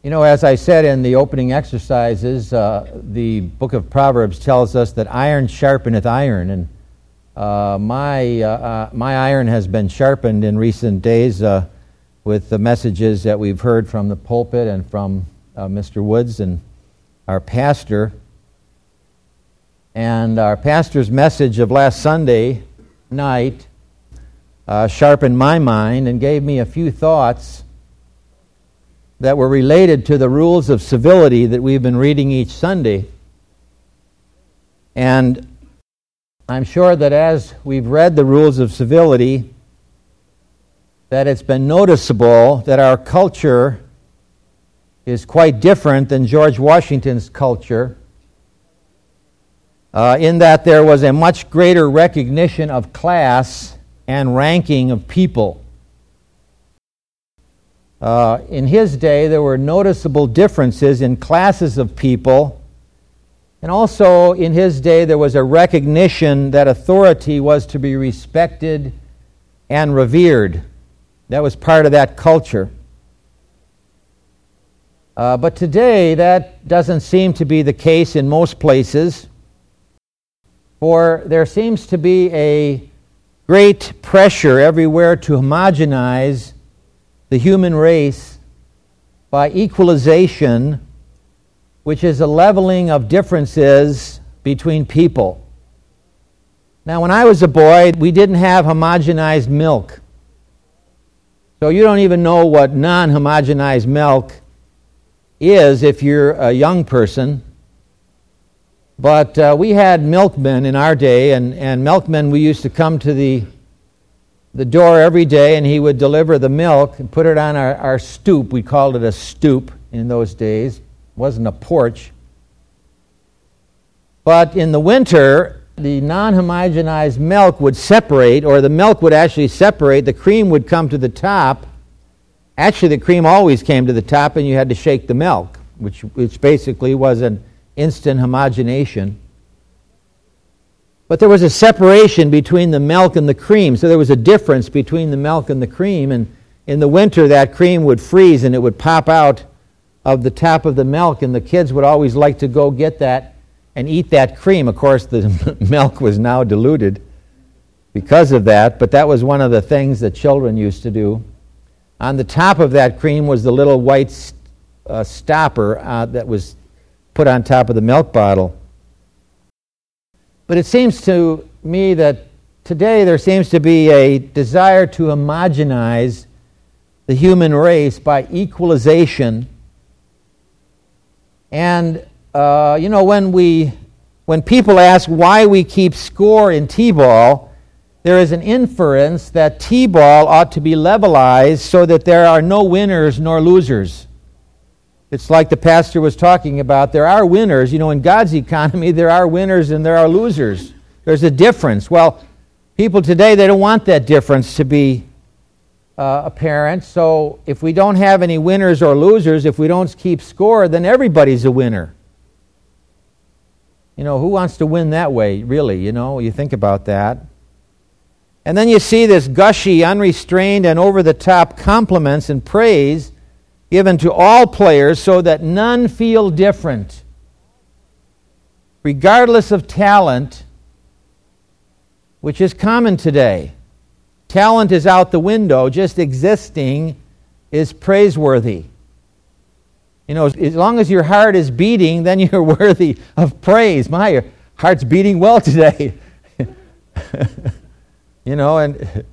You know, as I said in the opening exercises, the book of Proverbs tells us that iron sharpeneth iron, and my iron has been sharpened in recent days with the messages that we've heard from the pulpit and from Mr. Woods and our pastor. And our pastor's message of last Sunday night sharpened my mind and gave me a few thoughts that were related to the rules of civility that we've been reading each Sunday. And I'm sure that as we've read the rules of civility, that it's been noticeable that our culture is quite different than George Washington's culture, in that there was a much greater recognition of class and ranking of people. In his day, there were noticeable differences in classes of people, and also in his day there was a recognition that authority was to be respected and revered. That was part of that culture. But today that doesn't seem to be the case in most places, for there seems to be a great pressure everywhere to homogenize the human race by equalization, which is a leveling of differences between people. Now, when I was a boy, we didn't have homogenized milk. So you don't even know what non-homogenized milk is if you're a young person. But we had milkmen in our day, and milkmen, we used to come to the door every day, and he would deliver the milk and put it on our stoop. We called it a stoop in those days. It wasn't a porch. But in the winter, the non-homogenized milk would separate, or the milk would actually separate. The cream would come to the top. Actually, the cream always came to the top, and you had to shake the milk, which basically was an instant homogenation. But there was a separation between the milk and the cream, so there was a difference between the milk and the cream, and in the winter that cream would freeze and it would pop out of the top of the milk, and the kids would always like to go get that and eat that cream. Of course, the milk was now diluted because of that, but that was one of the things that children used to do. On the top of that cream was the little white stopper that was put on top of the milk bottle. But it seems to me that today there seems to be a desire to homogenize the human race by equalization. And you know, when people ask why we keep score in T-ball, there is an inference that T-ball ought to be levelized so that there are no winners nor losers. It's like the pastor was talking about. There are winners. You know, in God's economy, there are winners and there are losers. There's a difference. Well, people today, they don't want that difference to be apparent. So if we don't have any winners or losers, if we don't keep score, then everybody's a winner. You know, who wants to win that way, really? You know, you think about that. And then you see this gushy, unrestrained, and over-the-top compliments and praise given to all players so that none feel different. Regardless of talent, which is common today. Talent is out the window. Just existing is praiseworthy. You know, as long as your heart is beating, then you're worthy of praise. My, your heart's beating well today. You know, and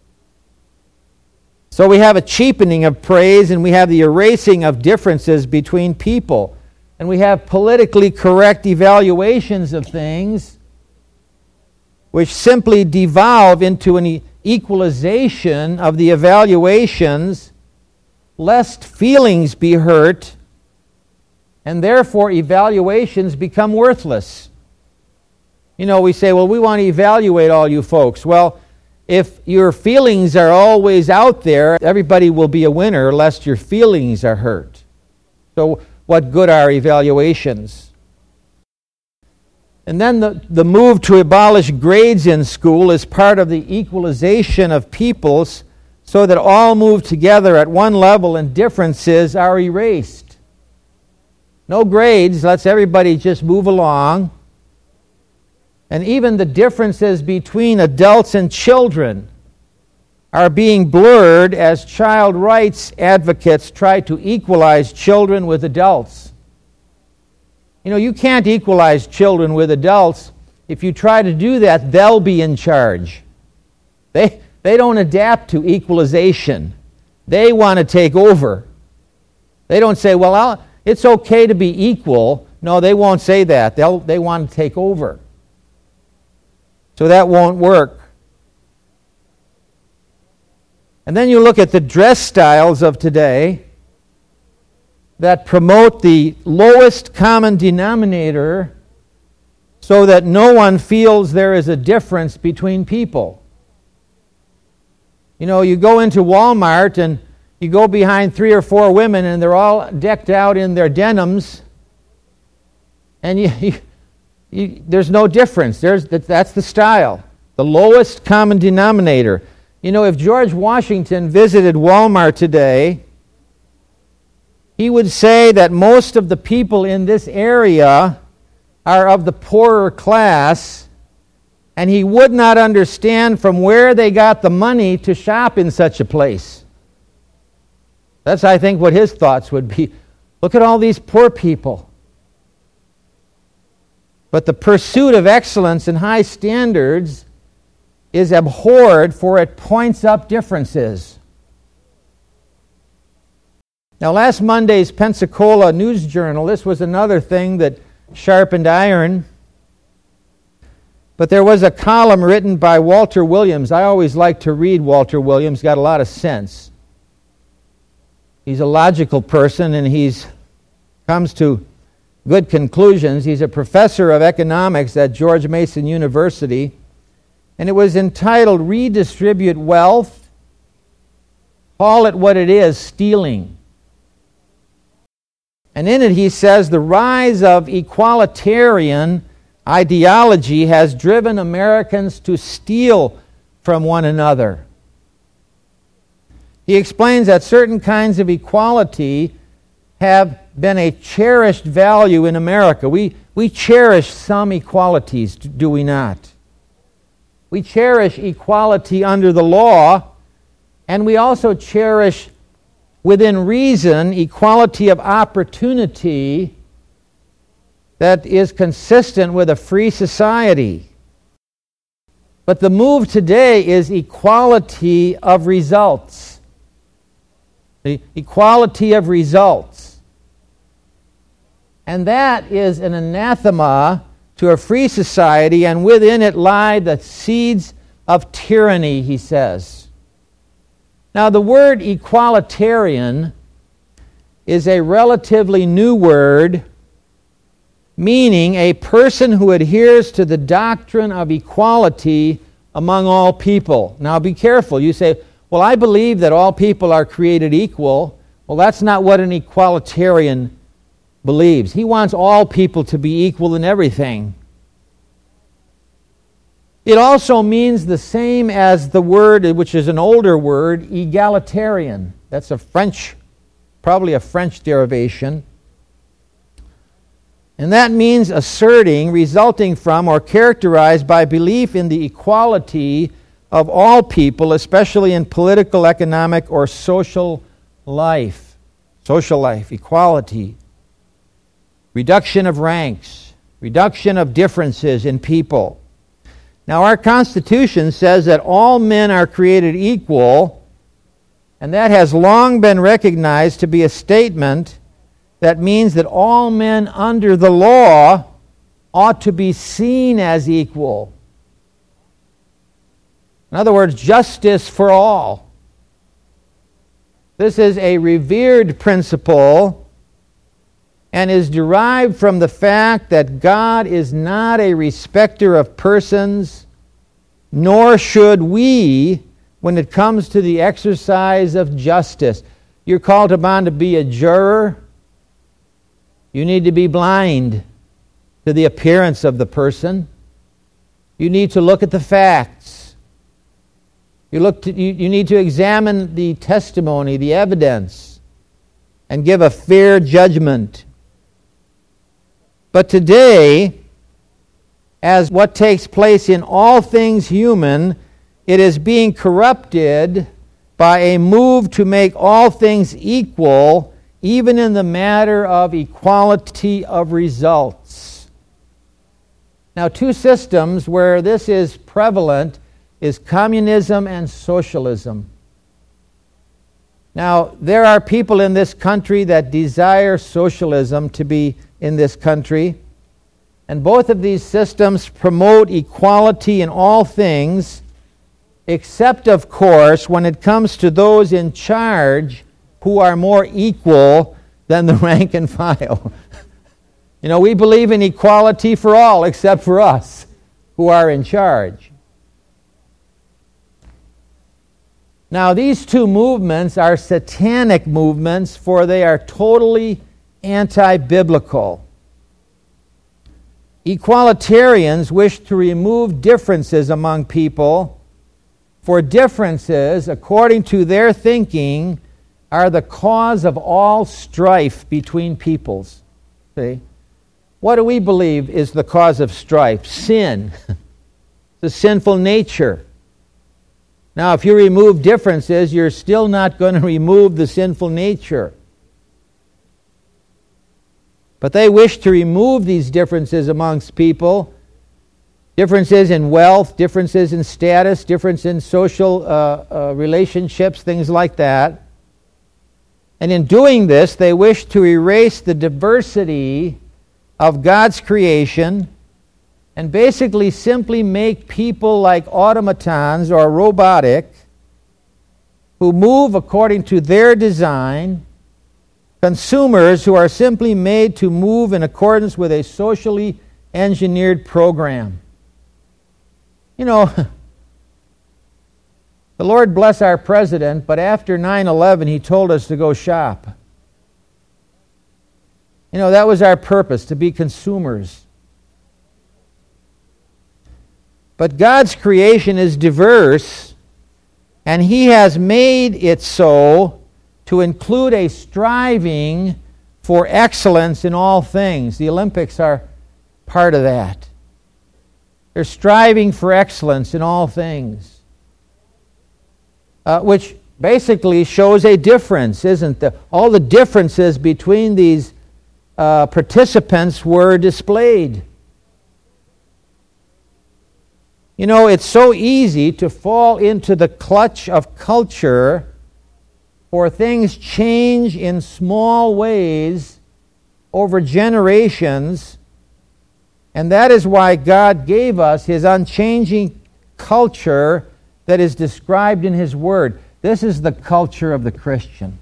so we have a cheapening of praise, and we have the erasing of differences between people. And we have politically correct evaluations of things which simply devolve into an equalization of the evaluations, lest feelings be hurt, and therefore evaluations become worthless. You know, we say, well, we want to evaluate all you folks. Well, if your feelings are always out there, everybody will be a winner lest your feelings are hurt. So what good are evaluations? And then the move to abolish grades in school is part of the equalization of peoples so that all move together at one level and differences are erased. No grades, lets everybody just move along. And even the differences between adults and children are being blurred as child rights advocates try to equalize children with adults. You know, you can't equalize children with adults. If you try to do that, they'll be in charge. They don't adapt to equalization. They want to take over. They don't say, well, it's okay to be equal. No, they won't say that. They want to take over. So that won't work. And then you look at the dress styles of today that promote the lowest common denominator so that no one feels there is a difference between people. You know, you go into Walmart and you go behind 3 or 4 women and they're all decked out in their denims, and there's no difference. That's the style, the lowest common denominator. You know, if George Washington visited Walmart today, he would say that most of the people in this area are of the poorer class, and he would not understand from where they got the money to shop in such a place. That's, I think, what his thoughts would be. Look at all these poor people. But the pursuit of excellence and high standards is abhorred, for it points up differences. Now, last Monday's Pensacola News Journal, this was another thing that sharpened iron. But there was a column written by Walter Williams. I always like to read Walter Williams. Got a lot of sense. He's a logical person, and he's comes to good conclusions. He's a professor of economics at George Mason University. And it was entitled Redistribute Wealth. Call it what it is, stealing. And in it he says the rise of equalitarian ideology has driven Americans to steal from one another. He explains that certain kinds of equality have been a cherished value in America. We cherish some equalities, do we not? We cherish equality under the law, and we also cherish, within reason, equality of opportunity that is consistent with a free society. But the move today is equality of results. The equality of results. And that is an anathema to a free society, and within it lie the seeds of tyranny, he says. Now, the word equalitarian is a relatively new word, meaning a person who adheres to the doctrine of equality among all people. Now, be careful. You say, well, I believe that all people are created equal. Well, that's not what an equalitarian believes. He wants all people to be equal in everything. It also means the same as the word, which is an older word, egalitarian. That's a French, probably a French derivation. And that means asserting, resulting from, or characterized by belief in the equality of all people, especially in political, economic, or social life. Social life, equality. Reduction of ranks, reduction of differences in people. Now, our Constitution says that all men are created equal, and that has long been recognized to be a statement that means that all men under the law ought to be seen as equal. In other words, justice for all. This is a revered principle and is derived from the fact that God is not a respecter of persons, nor should we when it comes to the exercise of justice. You're called upon to be a juror. You need to be blind to the appearance of the person. You need to look at the facts. You need to examine the testimony, the evidence, and give a fair judgment. But today, as what takes place in all things human, it is being corrupted by a move to make all things equal, even in the matter of equality of results. Now, two systems where this is prevalent is communism and socialism. Now, there are people in this country that desire socialism to be in this country, and both of these systems promote equality in all things, except, of course, when it comes to those in charge who are more equal than the rank and file. You know, we believe in equality for all except for us who are in charge. Now, these two movements are satanic movements, for they are totally anti-biblical. Equalitarians wish to remove differences among people, for differences, according to their thinking, are the cause of all strife between peoples. See? What do we believe is the cause of strife? Sin. The sinful nature. Now, if you remove differences, you're still not going to remove the sinful nature. But they wish to remove these differences amongst people, differences in wealth, differences in status, difference in social relationships, things like that. And in doing this, they wish to erase the diversity of God's creation and basically simply make people like automatons or robotic who move according to their design, consumers who are simply made to move in accordance with a socially engineered program. You know, the Lord bless our president, but after 9/11 he told us to go shop. You know, that was our purpose, to be consumers. But God's creation is diverse, and He has made it so to include a striving for excellence in all things. The Olympics are part of that. They're striving for excellence in all things, which basically shows a difference, isn't there? All the differences between these participants were displayed. You know, it's so easy to fall into the clutch of culture, for things change in small ways over generations, and that is why God gave us His unchanging culture that is described in His Word. This is the culture of the Christian.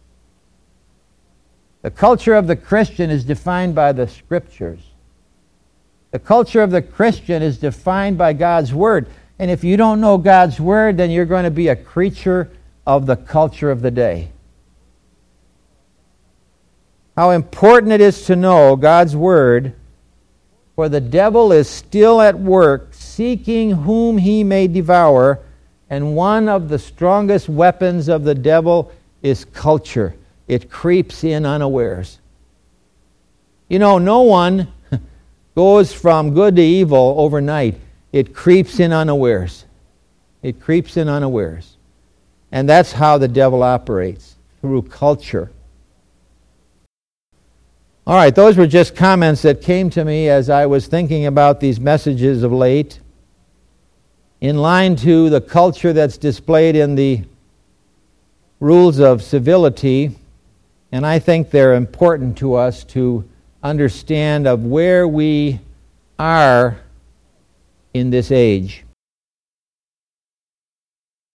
The culture of the Christian is defined by the Scriptures. The culture of the Christian is defined by God's Word. And if you don't know God's Word, then you're going to be a creature of the culture of the day. How important it is to know God's Word, for the devil is still at work, seeking whom he may devour, and one of the strongest weapons of the devil is culture. It creeps in unawares. You know, no one goes from good to evil overnight. It creeps in unawares. It creeps in unawares. And that's how the devil operates, through culture. All right, those were just comments that came to me as I was thinking about these messages of late, in line to the culture that's displayed in the rules of civility, and I think they're important to us to understand of where we are in this age.